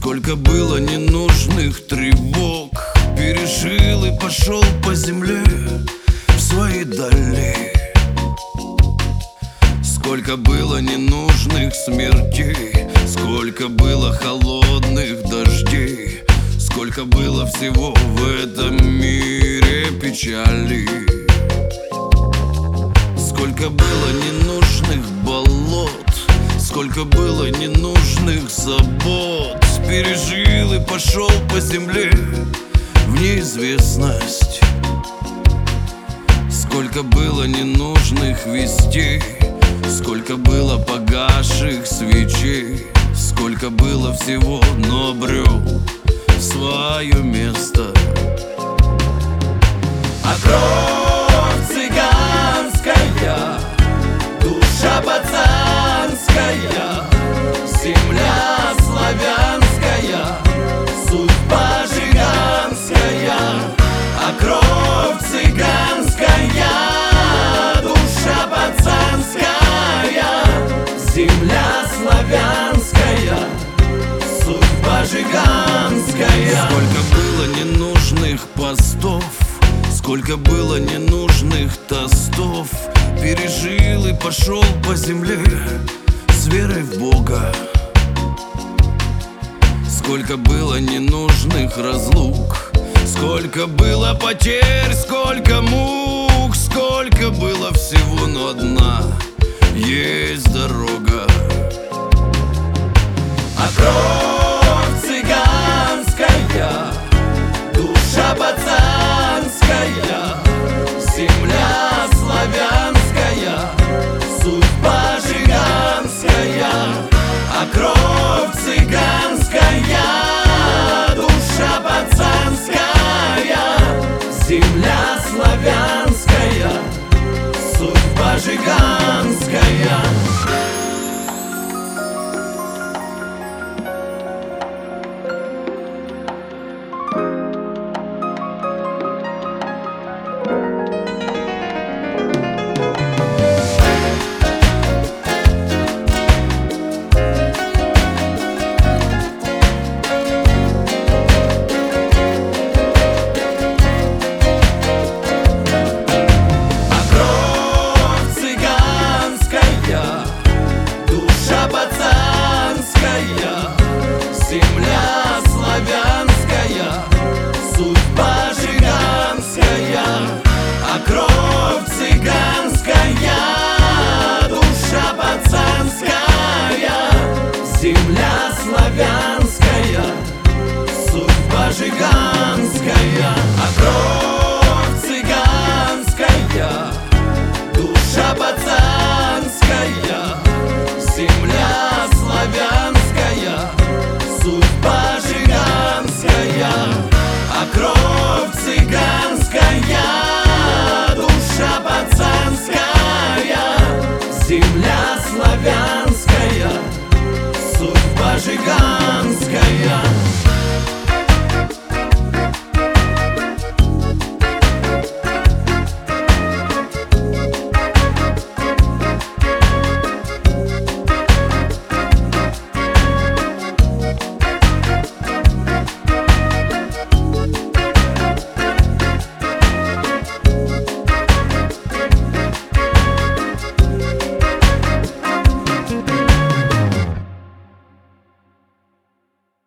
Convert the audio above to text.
Сколько было ненужных тревог, пережил и пошел по земле в свои дали. Сколько было ненужных смертей, сколько было холодных дождей, сколько было всего в этом мире печали. Сколько было ненужных болот, сколько было ненужных забот, пережил и пошел по земле в неизвестность. Сколько было ненужных вестей, сколько было погасших свечей, сколько было всего, но обрел свое место. А кровь цыганская, душа пацанская, земля славянская, судьба жиганская. А кровь цыганская, душа пацанская, земля славянская, судьба жиганская. Сколько было ненужных постов, сколько было ненужных тостов, пережил и пошел по земле с верой в Бога. Сколько было ненужных разлук, сколько было потерь, сколько мук, сколько было всего, но одна есть дорога. А кровь цыганская, душа пацанская, земля славянская, судьба жиганская. А кровь цыганская, душа пацанская, земля славянская, судьба жиганская. Земля